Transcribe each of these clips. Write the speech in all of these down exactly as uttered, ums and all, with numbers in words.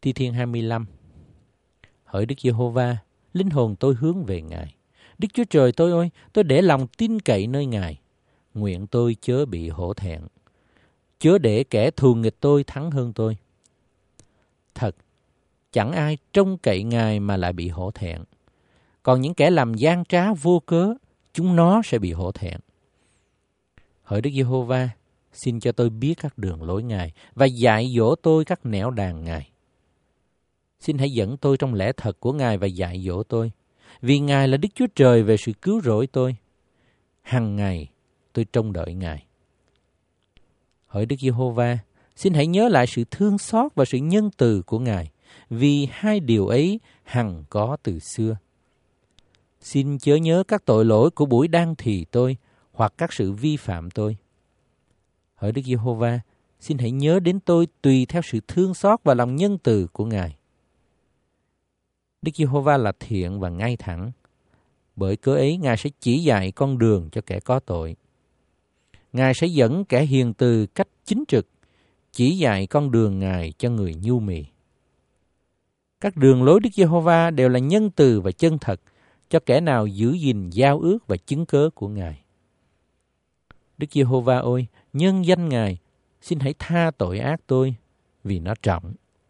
Thi Thiên hai mươi lăm. Hỡi Đức Giê-hô-va, linh hồn tôi hướng về Ngài. Đức Chúa Trời tôi ơi, tôi để lòng tin cậy nơi Ngài. Nguyện tôi chớ bị hổ thẹn, chớ để kẻ thù nghịch tôi thắng hơn tôi. Thật, chẳng ai trông cậy Ngài mà lại bị hổ thẹn. Còn những kẻ làm gian trá vô cớ, chúng nó sẽ bị hổ thẹn. Hỡi Đức Giê-hô-va, xin cho tôi biết các đường lối Ngài và dạy dỗ tôi các nẻo đàng Ngài. Xin hãy dẫn tôi trong lẽ thật của Ngài và dạy dỗ tôi, vì Ngài là Đức Chúa Trời về sự cứu rỗi tôi. Hằng ngày tôi trông đợi Ngài. Hỡi Đức Giê-hô-va, xin hãy nhớ lại sự thương xót và sự nhân từ của Ngài, vì hai điều ấy hằng có từ xưa. Xin chớ nhớ các tội lỗi của buổi đang thì tôi, hoặc các sự vi phạm tôi. Hỡi Đức Giê-hô-va, xin hãy nhớ đến tôi tùy theo sự thương xót và lòng nhân từ của Ngài. Đức Giê-hô-va là thiện và ngay thẳng, bởi cớ ấy Ngài sẽ chỉ dạy con đường cho kẻ có tội. Ngài sẽ dẫn kẻ hiền từ cách chính trực, chỉ dạy con đường Ngài cho người nhu mì. Các đường lối Đức Giê-hô-va đều là nhân từ và chân thật, cho kẻ nào giữ gìn giao ước và chứng cớ của Ngài. Đức Giê-hô-va ơi, nhân danh Ngài, xin hãy tha tội ác tôi, vì nó trọng.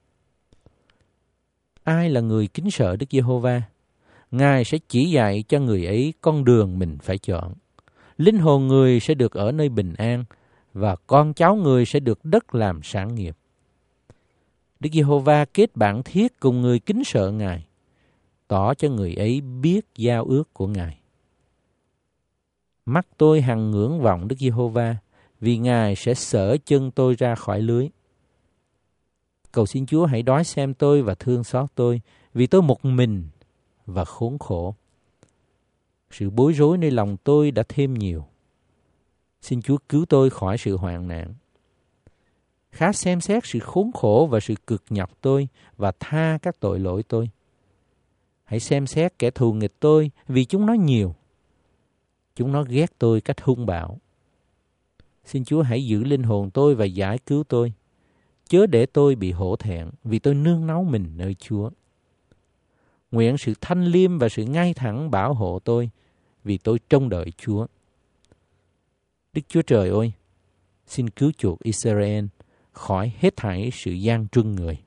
Ai là người kính sợ Đức Giê-hô-va? Ngài sẽ chỉ dạy cho người ấy con đường mình phải chọn. Linh hồn người sẽ được ở nơi bình an, và con cháu người sẽ được đất làm sản nghiệp. Đức Giê-hô-va kết bạn thiết cùng người kính sợ Ngài, tỏ cho người ấy biết giao ước của Ngài. Mắt tôi hằng ngưỡng vọng Đức Giê-hô-va, vì Ngài sẽ xở chân tôi ra khỏi lưới. Cầu xin Chúa hãy đói xem tôi và thương xót tôi, vì tôi một mình và khốn khổ. Sự bối rối nơi lòng tôi đã thêm nhiều. Xin Chúa cứu tôi khỏi sự hoạn nạn. Khá xem xét sự khốn khổ và sự cực nhọc tôi, và tha các tội lỗi tôi. Hãy xem xét kẻ thù nghịch tôi, vì chúng nó nhiều. Chúng nó ghét tôi cách hung bạo. Xin Chúa hãy giữ linh hồn tôi và giải cứu tôi, chớ để tôi bị hổ thẹn, vì tôi nương náu mình nơi Chúa. Nguyện sự thanh liêm và sự ngay thẳng bảo hộ tôi, vì tôi trông đợi Chúa. Đức Chúa Trời ơi, xin cứu chuộc Israel khỏi hết thảy sự gian truân người.